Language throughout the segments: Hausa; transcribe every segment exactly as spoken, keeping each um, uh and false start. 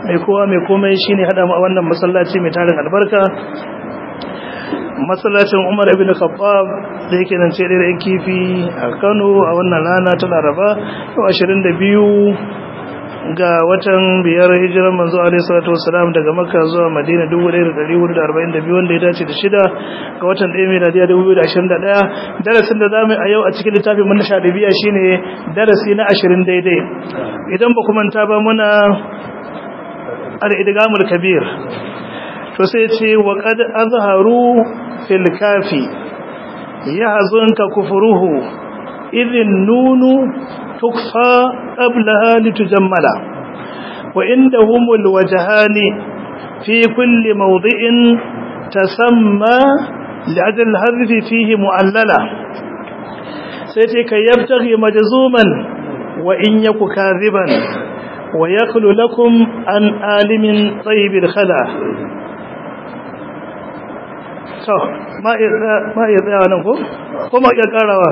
mai kowa mai komai shine hada mu a wannan masallaci mai tarin albarka, masallacin Umar ibn Khattab da yake nan ce da kifi a Kano a wannan rana ta Laraba ashirin da biyu ga watan biyar hijiran manzo alaihi salatu wassalam daga Makka zuwa Madina dubu ɗaya da ɗari hudu da arba'in da biyu wanda ya dace da shida ga watan ɗaya miladiya dubu biyu da ashirin da ɗaya. Darasin da zamu a yau a cikin littafin mun Shadibiya shine darasi na ashirin daidai. Idan ba ku manta ba muna al-idgamul kabir, to sai ce wa qad azharu fil kafi yahzunka kufruhu idhin nunu tukfa qablaha litujammala wa indahumul wajhani fi kulli mawdi'in tasamma li'adl hadfi fihi mu'allala sai ce kai yabtaghi majzuman wa in yaku kadhiban wa yakhlu lakum an alimin tayyibil khala. to ma ma ya tsaya nan ko kuma ya karawa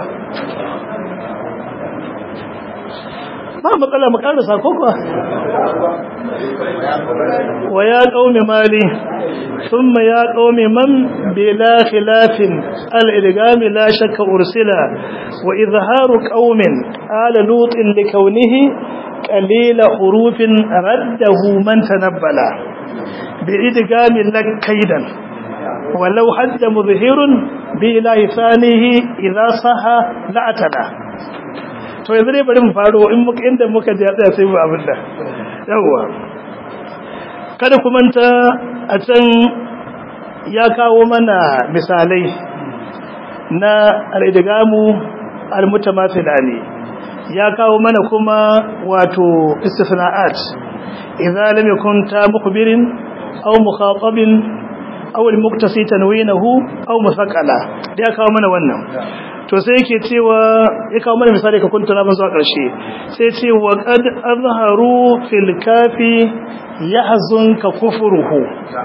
ba matsala mu karasa ko kuwa wa ya qaumi mali thumma ya qaumi man bila khilafin al-idgham la shakka ursila wa izharu qaumin ala lutin likawnihi qalila hurufin raddahu man tanabbala bi idgham lak kaidan walau hadda mudhhirun bi ilahi thanihi idha saha la'atana. to yanzu dai bari mu faro in muka inda muka ji tsaya sai mu abinda yawa kada ku manta a can ya kawo mana misalai na al-idgamu al-mutamathilani, ya kawo mana kuma wato istisna'at idza lam yakun ta mukhbirin aw mukhatabin aw al-muqtasi tanwinahu aw musaqqala da ya kawo mana wannan. to sai yake cewa ya kawo mana misali ka kunta ban zuwa ƙarshe sai ce wa qad azharu fil kafi yahzunka kufruhu.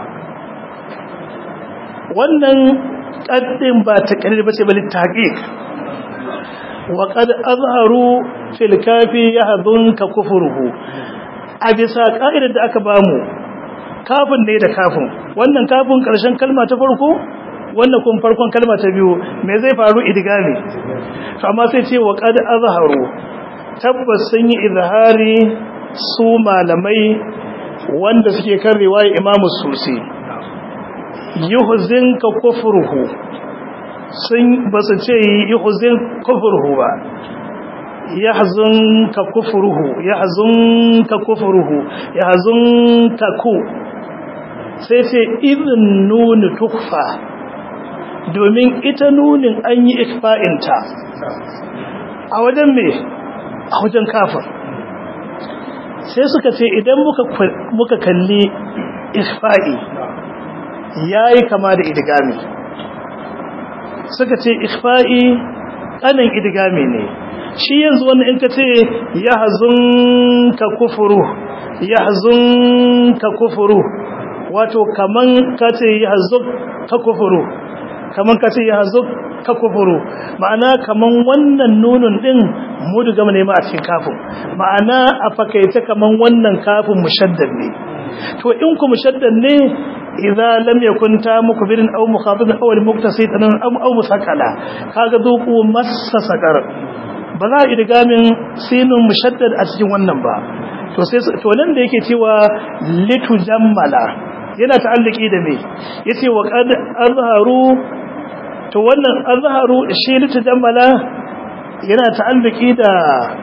wannan qaddin ba ta kalli bace bali taqiq. wa qad azharu fil kafi yahzunka kufruhu, a bisa ka'idar da aka bamu kafin ne da kafin, wannan kafin ƙarshen kalma ta farko wannan kun farkon kalma ta biyu me zai faru idgami. to amma sai ce wa qad azharu, tabbas sun yi izhari su malamai wanda suke kan riwaya Imam Susi, yuhzinka kufruhu, sun basu ce yuhzin kufruhu ba, yahzunka kufruhu yahzunka kufruhu yahzunka ku, sai ce idhin nun tukfa, domin ita nunin an yi ikfa'inta a wajen me a wajen kafin. sai suka ce idan muka kalli ikfa'i ya yi kama da idgami, suka ce ikfa'i ƙanin idgami ne. shi yanzu wannan in ka ce ya hazun ka kufuru ya hazun ka kufuru, wato kaman ka ce ya hazun ka kufuru kaman ka ce ya hazo ka kufuru, ma'ana kaman wannan nunun din mudgam ne ma a cikin kafin, ma'ana a fakaice kaman wannan kafin mushaddad ne. to in ku mushaddad ne idza lam yakun ta mukbirin aw mukhatabin aw al-muqtasid aw aw musaqala, kaga duku massa sakar ba za a idgamin sinun mushaddad a cikin wannan ba. to sai to nan da yake cewa litu jammala yana ta'alliki da me, yace wa qad azharu, to wannan azharu shi litajammala yana ta'alliki da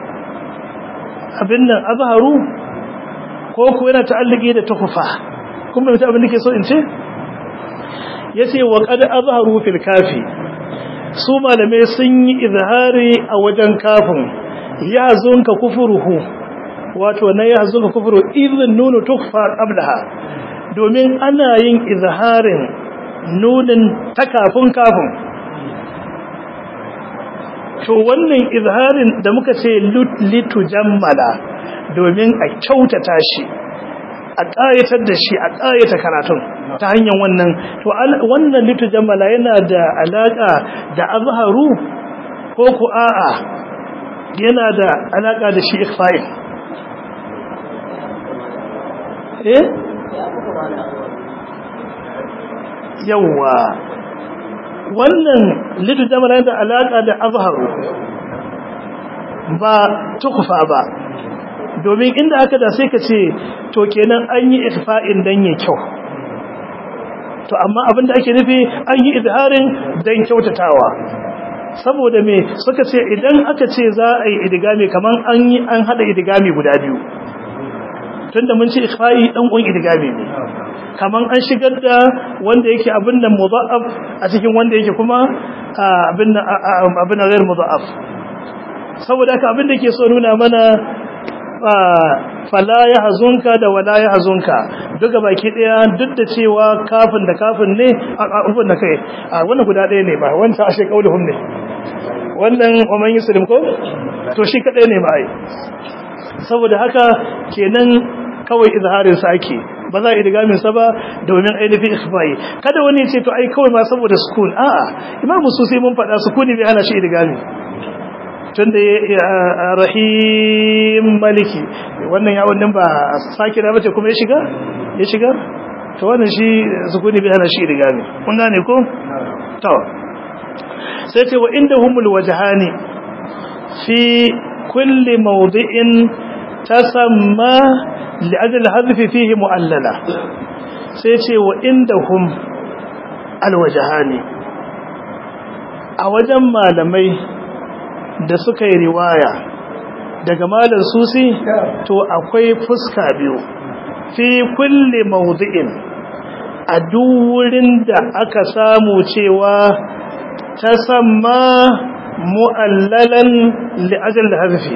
abin nan azharu ko ko yana ta'alliki da tukhfa. kuma mutum abin da ke so in ce yace wa qad azharu fil kafi, su malamai sun yi izhari a wajen kafin yahzunka kufruhu, wato na yahzunka kufru idhin nunu tukhfa qablaha, domin ana yin izharin nunin ta kafin kafin. to wannan izharin da muka ce litu jammala domin a kyautata shi, a ƙayatar da shi, a ƙayata karatun ta hanyar wannan. to wannan litu jammala yana da alaƙa da azharu ko ku a'a yana da alaƙa da shi ikfa'in. eh yawa wannan lidu da mana da alaka da azharu ba tukfa ba domin inda aka da sai ka ce to kenan an yi ifa'in dan ya kyau to amma abinda ake nufi an yi izharin dan kyautatawa saboda me suka ce idan aka ce za a yi idigami kaman an yi an hada idigami guda biyu tunda mun ce ikhfa'i dan gun idigami ne kaman an shigar da wanda yake abin nan mudha'af a cikin wanda yake kuma abin abin ghair mudha'af saboda haka abin da ke so nuna mana fala yahzunka da wala yahzunka duka baki daya duk da cewa kafin da kafin ne abun da kai wannan guda daya ne ba wanda ashe kauluhum ne wannan umman yuslim ko to shi kadai ne ba ai saboda haka kenan kawai izharin sa ake ba za a idgamin sa ba domin ainihin ikhfai kada wani ya ce to ai kawai ma saboda sukun a'a imamu susi mun faɗa sukuni bai hana shi idgami tunda rahim maliki wannan ya wannan ba sake da bace kuma ya shiga ya shiga to wannan shi sukuni bai hana shi idgami kun gane ko to sai ce wa indahumul wajhani fi kulli mawdi'in tasamma li'ajal hadfi fihi mu'allala sai ce wa indahum alwajhani a wajen malamai da suka yi riwaya daga malam susi to akwai fuska biyu fi kulli mawdi'in a duk wurin da aka samu cewa tasamma mu'allalan li'ajal hadfi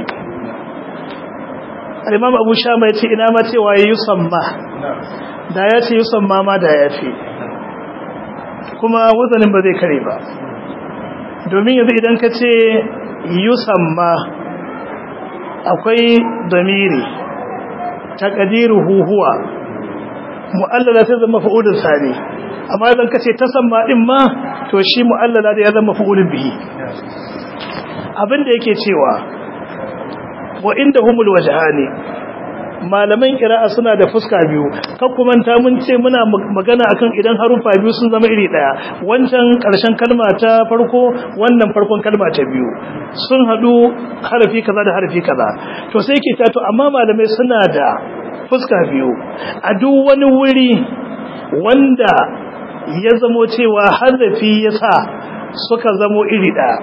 al-imam abu shama yace ina ma cewa yusamma da yace yusamma ma da yafi kuma wazanin ba zai kare ba domin yanzu idan ka ce yusamma akwai damiri taqdiruhu huwa mu'allala sai zama fa'ulun sani amma idan ka ce tasamma din ma to shi mu'allala da ya zama fa'ulun bihi abinda yake cewa wa indahumul wajhani malaman qira'a suna da fuska biyu kan kuma ta mun ce muna magana akan idan harufa biyu sun zama iri daya wancan karshen kalma ta farko wannan farkon kalma ta biyu sun hadu harafi kaza da harafi kaza to sai yake ta to amma malamai suna da fuska biyu a duk wani wuri wanda ya zamo cewa harafi yasa suka zamo iri daya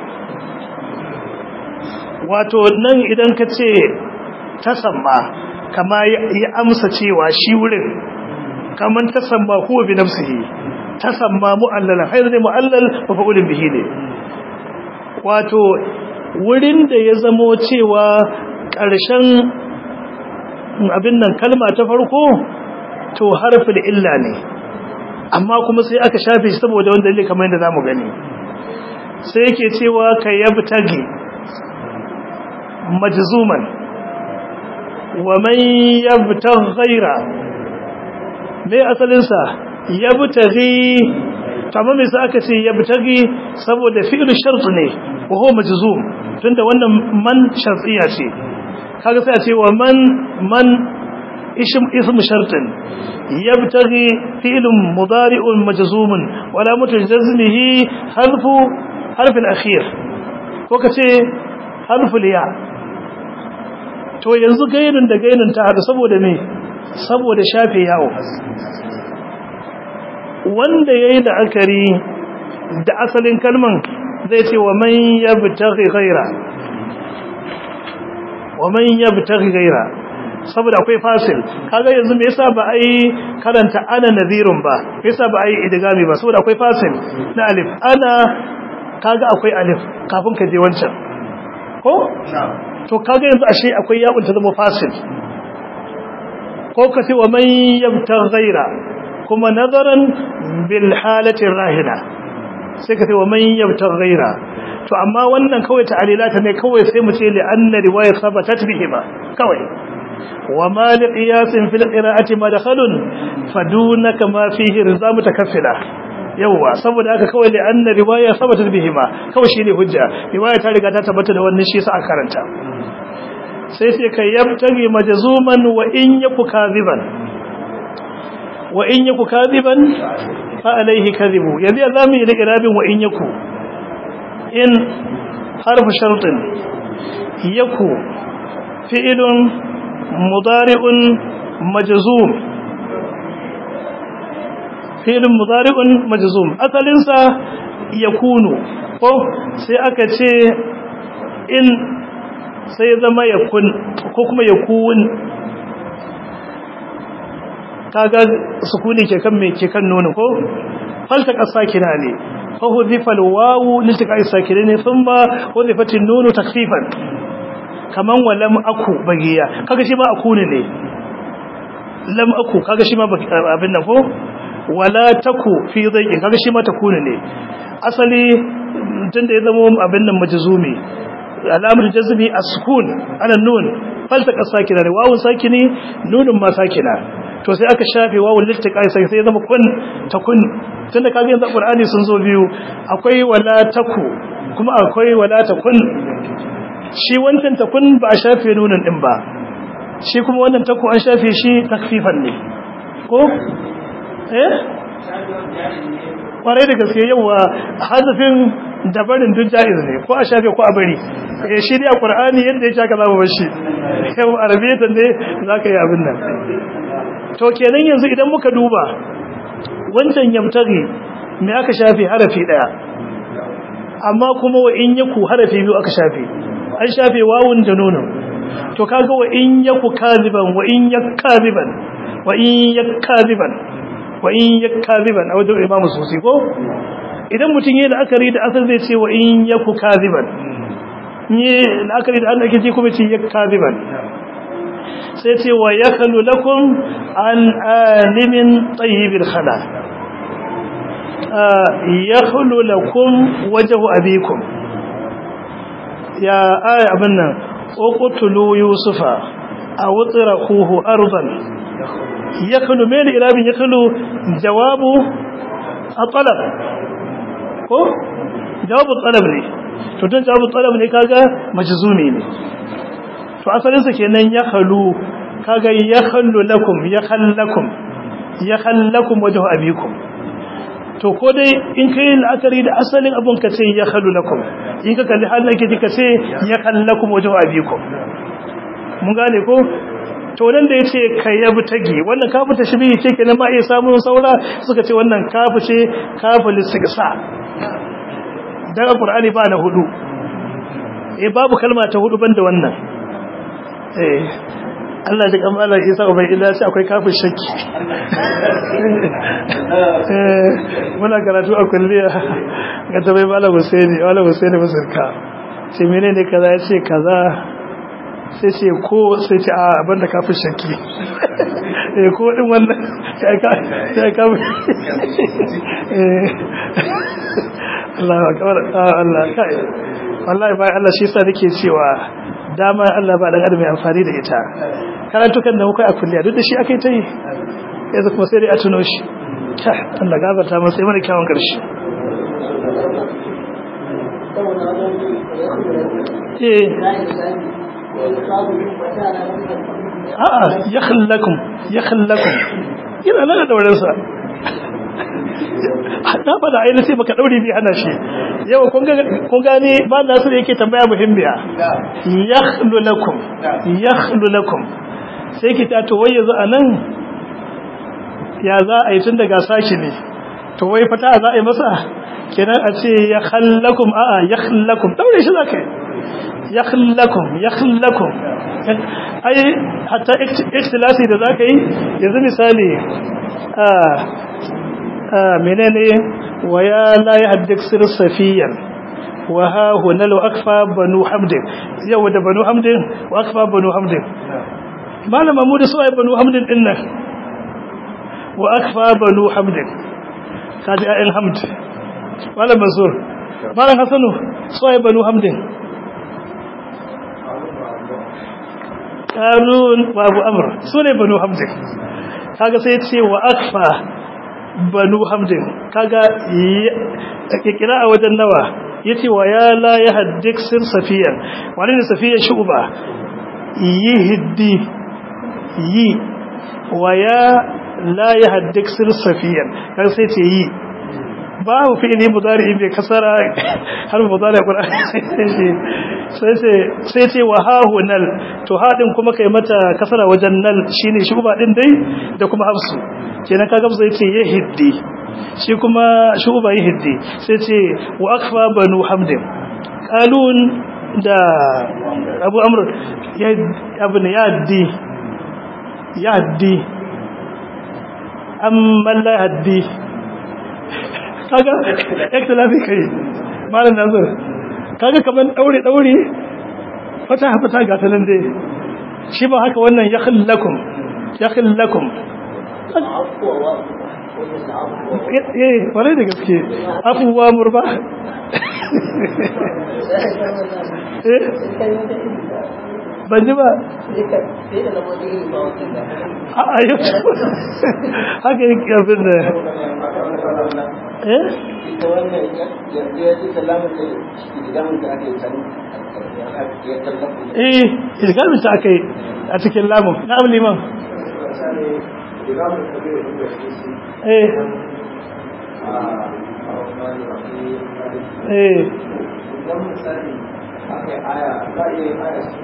wato nan idan ka ce tasamma kama ya amsa cewa shi wurin kaman tasamma huwa bi nafsihi tasamma mu'allalan hayr ne mu'allal wa fa'ulun bihi ne wato wurin da ya zamo cewa ƙarshen abin nan kalma ta farko to harfin illa ne amma kuma sai aka shafe shi saboda wanda dalili kamar yadda zamu gani sai yake cewa ka yabtagi majzuman wa man yabtaghi ghayra me asalin sa yabtaghi tamam me sai aka ce yabtaghi saboda fi'lu shart ne wa huwa majzum tunda wannan man shartiya ce kaga sai a ce wa man man ism ism shartin yabtaghi fi'lun mudari'un majzumun wala mutajazmihi harfu harf al-akhir ko kace harfu liya to yanzu gainin da gainin ta hadu saboda me saboda shafe yawo wanda yayi da akari da asalin kalman zai ce wa man yabtaghi ghaira wa man yabtaghi ghaira saboda akwai fasil kaga yanzu me yasa ba ai karanta ana nadhirun ba me yasa ba ai idgami ba saboda akwai fasil na alif ana kaga akwai alif kafin ka je wancan ko to kaga yanzu ashe akwai ya'un ta zama fasil ko ka ce wa man yabtaghi ghaira kuma nazaran bil halati rahina sai ka ce wa man yabtaghi ghaira to amma wannan kawai ta'alilata ne kawai sai mu ce li anna riwayat sabatat bihima kawai wa ma li qiyasin fil qira'ati madkhalun fadunaka ma fihi rizam takaffila yawa saboda haka kawai li anna riwayat sabatat bihima kawai shine hujja riwaya ta riga ta tabbata da wannan shi yasa aka karanta sai sai kai yabtagi majzuman wa in yaku kadhiban wa in yaku kadiban fa alaihi kadibu yanzu zamu yi irabin wa in yaku in harfu shartin yaku fi'ilun mudari'un majzum fi'ilun mudari'un majzum asalin sa yakunu ko sai aka ce in sai zama yakun ko kuma yakun kaga sukuni ke kan me ke kan nono ko falta kasakina ne fa hudifa alwawu liltiqa'i sakinin thumma hudifat an-nun takhfifan kaman walam aku bagiya kaga shi ma akuni ne lam aku kaga shi ma abin nan ko wala taku fi dhayqi kaga shi ma takuni ne asali tunda ya zama abin nan majzumi alamar jazmi as-sukun ala nun falta kasakina ne wawu sakini nunun ma sakina to sai aka shafe wawul liltiqai sai sai zama kun takun tunda kaga yanzu Qur'ani sun zo biyu akwai wala taku kuma akwai wala takun shi wancan takun ba a shafe nunin din ba shi kuma wannan taku an shafe shi takfifan ne ko eh kwarai da gaske yawa hazafin dabarin duk jaiz ne ko a shafe ko a bari eh shi ne Qur'ani yadda ya shaka zama bashi yau arabiyatan ne zaka yi abin nan to kenan yanzu idan muka duba wancan yamtari me aka shafe harafi daya amma kuma wa in yaku harafi biyu aka shafe an shafe wawun da nunun to kaga wa in yaku kadiban wa in yakadiban wa in yakadiban wa in yakadiban a wajen imamu susi ko idan mutum yayin la'akari da asal zai ce wa in yaku kadiban ne la'akari da Allah ke ce kuma ce yakadiban sai ce wa yakhlu lakum an alimin tayyibil khala yakhlu lakum wajhu abikum ya aya abin nan uqtulu yusufa aw utrakuhu ardan yakhlu min irabin yakhlu jawabu at-talab ko jawabu at-talab ne to dan jawabu at-talab ne kaga majzumi ne to asalin sa kenan ya khalu kaga ya khallu lakum ya khallakum ya khallakum wajhu abikum to ko dai in kai la'akari da asalin abun ka ce ya khalu lakum in ka kalli halin ke ka ce ya khallakum wajhu abikum mun gane ko to nan da yace kayabu tagi wannan kafu ta shibi ce kenan ma iya samun saura suka ce wannan kafu ce kafu lisigsa dan alqur'ani ba na hudu eh babu kalma ta hudu banda wannan eh Allah da kamala Isa ubai illa sai akwai kafin shakki eh muna karatu a kulliya ga tabai malam Husaini malam Husaini musirka ce menene kaza yace kaza sai ce ko sai ce a banda kafin shakki eh ko din wannan sai ka sai ka eh Allahu akbar Allah kai wallahi bai Allah shi yasa nake cewa dama Allah ba dan adam mai amfani da ita karantukan da muka a kulliya duk da shi akai tai yanzu kuma sai dai a tuno shi Allah gafarta masa sai mana kyawun karshe eh a'a yakhallakum yakhallakum ina nan da wurin sa na bada aina sai baka daure bi hana shi yau kun ga kun gane ba Nasir yake tambaya muhimmiya yakhlu lakum yakhlu lakum sai ki ta to wai yanzu anan ya za a yi tun daga saki ne to wai fata za a yi masa kenan a ce yakhallakum a'a yakhallakum daure shi zakai yakhallakum yakhallakum ai hatta ikhtilasi da zaka yi yanzu misali a menene waya la yahdik sir safiyan wa ha huna law akfa banu hamd yau da banu hamd wa akfa banu hamd malam mamudu sai banu hamd din nan wa akfa banu hamd kaji ayin hamd malam mansur malam hasanu sai banu hamd kanun wa abu amr sune banu hamd kaga sai ce wa akfa banu hamdin kaga kira a wajen nawa yace wa ya la yahdik sir safiyan wani ne safiyan shuba yihdi yi wa ya la yahdik sirsafiyan kan sai ce yi babu fi'ili mudari bai kasara har mudari qur'ani sai ce sai ce wa hahunal to hadin kuma kai mata kasara wajen nal shine shuba din dai da kuma hafsu kenan kaga sai ce yahdi shi kuma shuba yahdi sai ce wa akfa banu hamdin qalun da abu amr ya abun yaddi yaddi amma la yaddi kaga ikhtilafi kai malam nazar kaga kaman daure daure fata fata ga tanan dai shi ba haka wannan ya khallakum ya khallakum eh wale da gaske afuwa murba eh ban ji ba a ayo haka yake abin da eh ita wannan yanzu ya ce salamun da idan da ake sani ya tallafa eh idan ta akai a cikin lamun na abu liman eh eh idan misali aka aya za a yi aya su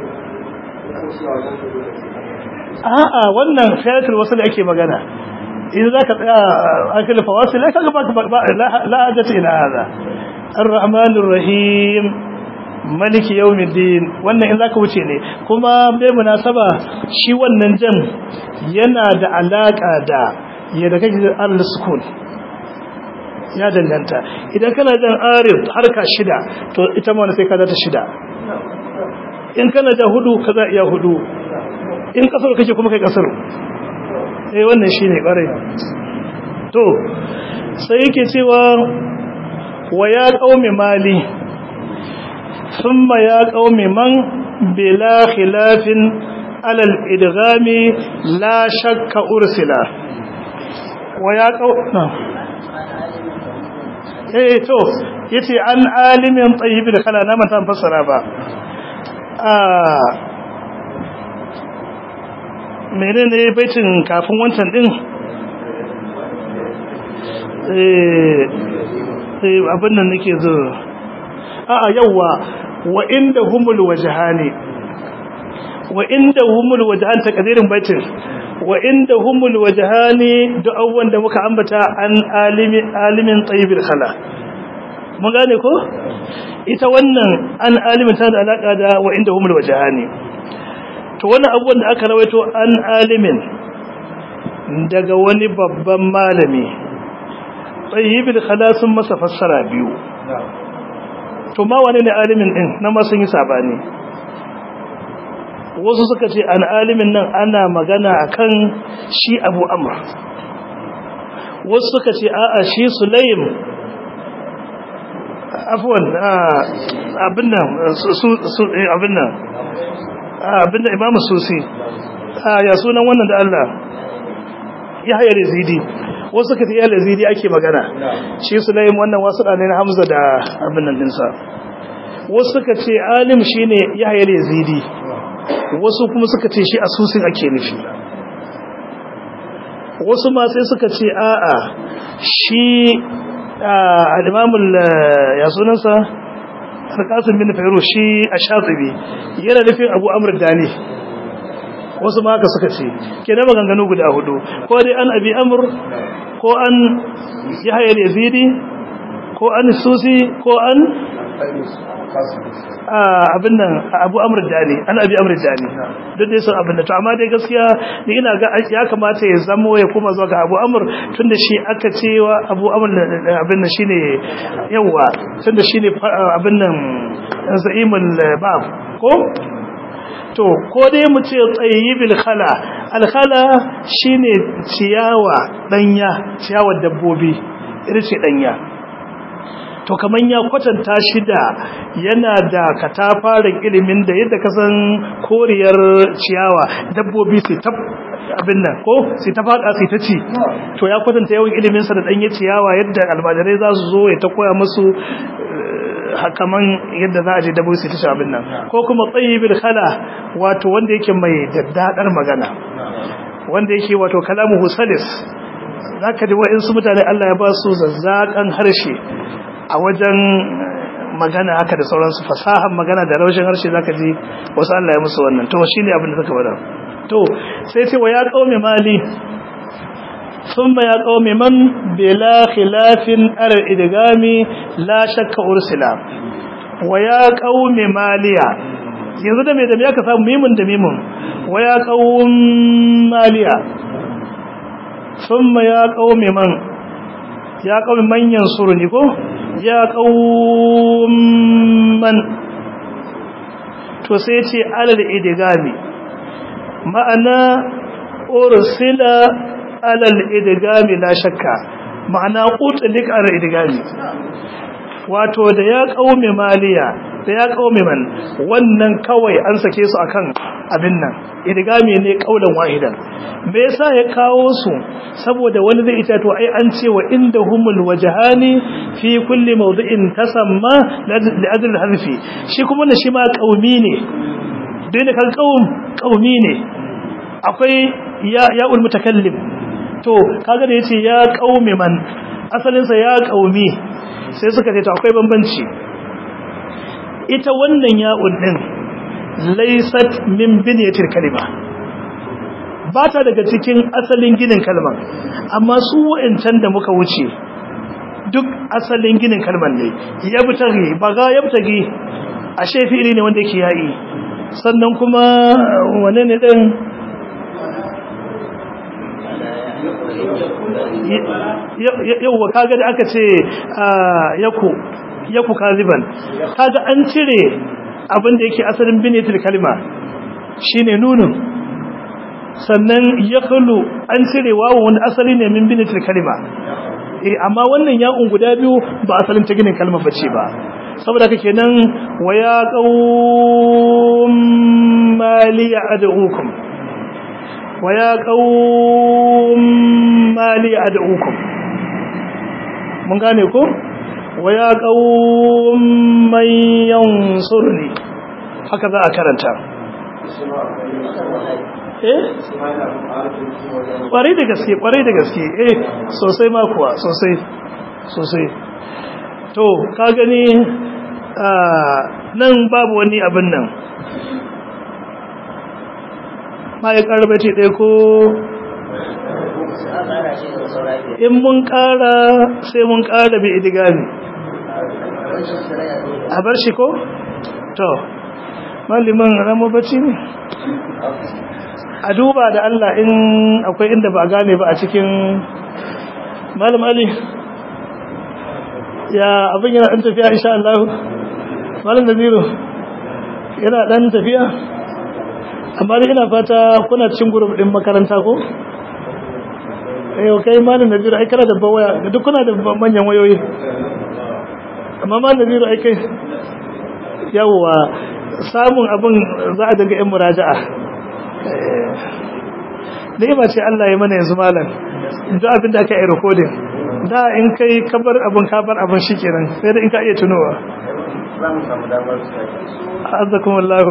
a'a wannan fiyatul wasl ake magana idan zaka tsaya akil fawasil ai kaga ba la hajata ila hada arrahmanir rahim maliki yawmiddin wannan in zaka wuce ne kuma bai munasaba shi wannan jam yana da alaka da yadda kake da al-sukun ya danganta idan kana jan arif harka shida to ita ma sai ka da ta shida in kana da hudu kaza iya hudu in kasar kake kuma kai kasar eh wannan shine kwarai to sai yake cewa wa ya qaumi mali thumma ya qaumi man bila khilafin ala al-idghami la shakka ursila wa ya qaumi eh to yace an alimin tayyibin kala na mata fassara ba ah menene baitin kafin wancan din eh abin nan nake zo a'a yawa wa inda humul wajhani wa inda humul wajhan takdirin baitin wa inda humul wajhani du'awan da muka ambata an alimi alimin tayyibil khala mun gane ko ita wannan an alimin ta da alaka da wa inda humul wajhani to wannan abubuwan da aka rawaito an alimin daga wani babban malami tayyibil khala sun masa fassara biyu to ma wane ne alimin din na ma sun yi sabani wasu suka ce an alimin nan ana magana akan shi Abu Amr wasu suka ce a'a shi Sulaim afwan abin nan su abin nan abin da Imam Susi ya sunan wannan da Allah Yahya al-Yazidi wasu suka ce Yahya al-Yazidi ake magana shi Sulaim wannan wasu ne na Hamza da abin nan dinsa wasu suka ce alim shine Yahya al-Yazidi wasu kuma suka ce shi asusin ake nufi wasu ma sai suka ce a'a shi al-imamul ya sunansa al-qasim bin fayru shi ash-shatibi yana nufin abu amr dani wasu ma haka suka ce kenan maganganu guda hudu ko dai an abi amr ko an yahya al-yazidi ko an susi ko an abin nan abu amr dani an abi amr dani duk dai sun abin da to amma dai gaskiya ni ina ga ya kamata ya zamo ya kuma zuwa ga abu amr tunda shi aka cewa abu amr abin nan shine yawa tunda shine abin nan za'imul bab ko to ko dai mu ce tayyibil khala al khala shine ciyawa danya ciyawar dabbobi ita ce danya to kaman ya kwatanta shi da yana da katafaren ilimin da yadda ka san koriyar ciyawa dabbobi su ta abin nan ko su ta fada su ta ci to ya kwatanta yawan ilimin sa da danye ciyawa yadda almajirai za su zo ya ta koya musu hakaman yadda za a je dabbobi su ta ci abin nan ko kuma tayyibil khala wato wanda yake mai daddadar magana wanda yake wato kalamuhu salis zaka ji wa'insu mutane Allah ya ba su zazzakan harshe a wajen magana haka da sauransu fasahan magana da raushin harshe zaka ji wasu Allah ya musu wannan to shine abin da suka bada to sai ce wa ya qaumi mali thumma ya qaumi man bila khilafin al-idgami la shakka ursila wa ya qaumi maliya yanzu da me da me aka samu mimun da mimun wa ya qaum maliya thumma ya qaumi man ya qaumi man yansuruni ko ya qaum man to sai ce alal idgami ma'ana ursila alal idgami la shakka ma'ana utlik alal idgami wato da ya qaumi maliya da ya qaumi man wannan kawai an sake su akan abin nan idgami ne kaulan wahidan me yasa ya kawo su saboda wani zai ita to ai an ce wa indahumul wajhani fi kulli mawdi'in tasamma li adl al-hadfi shi kuma ne shi ma qaumi ne dai kan qaum qaumi ne akwai ya ya'ul mutakallim to kaga da yace ya qaumi man asalin sa ya qaumi sai suka ce to akwai bambanci ita wannan ya'un din laysat min binyatil kalima ba ta daga cikin asalin ginin kalmar amma su wa'ancan da muka wuce duk asalin ginin kalmar ne yabtaghi baga yabtaghi ashe fi'ili ne wanda yake yayi sannan kuma wane ne din yauwa kaga da aka ce yaku yaku kaziban kaga an cire abin da yake asalin binatul kalima shine nunun sannan yakhlu an cire wawu wanda asali ne min binatul kalima eh amma wannan ya'un guda biyu ba asalin ta ginin kalma bace ba saboda kake nan waya qaum mali ad'ukum waya qaum mali ad'ukum mun gane ko waya qaum man yansurni haka za a karanta eh kwarai da gaske kwarai da gaske eh sosai ma kuwa sosai sosai to ka gani nan babu wani abin nan ma ya karbe ce ɗaya ko in mun ƙara sai mun ƙara bi idigami a bar shi ko? to maliman ramu bacci ne a duba da Allah in akwai inda ba gane ba a cikin malam Ali ya abin yana ɗan tafiya insha Allah malam Naziru yana ɗan tafiya amma dai ina fata kuna cikin group din makaranta ko eh kai malam Naziru ai kana da waya duk kuna da manyan wayoyi amma malam Naziru ai kai yawa samun abin za a daga yan muraja'a ni'ima ce Allah ya mana yanzu malam duk abin da aka yi recording da in kai kabar abin kabar abin shikenan sai da in ka iya tunowa zamu samu damar azzakumullahu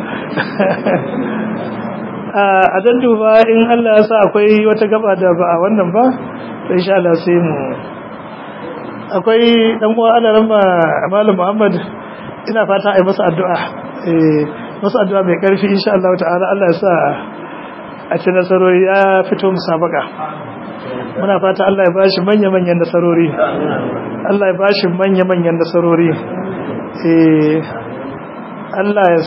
a dan duba in Allah ya sa akwai wata gaba da ba a wannan ba sai insha Allah sai mu akwai dan uwa Allah ramba malam Muhammad ina fata ai masa addu'a eh masa addu'a mai karfi insha Allah ta'ala Allah ya sa a ci nasarori ya fito musabaka muna fata Allah ya bashi manya-manyan nasarori Allah ya bashi manya-manyan nasarori eh Allah ya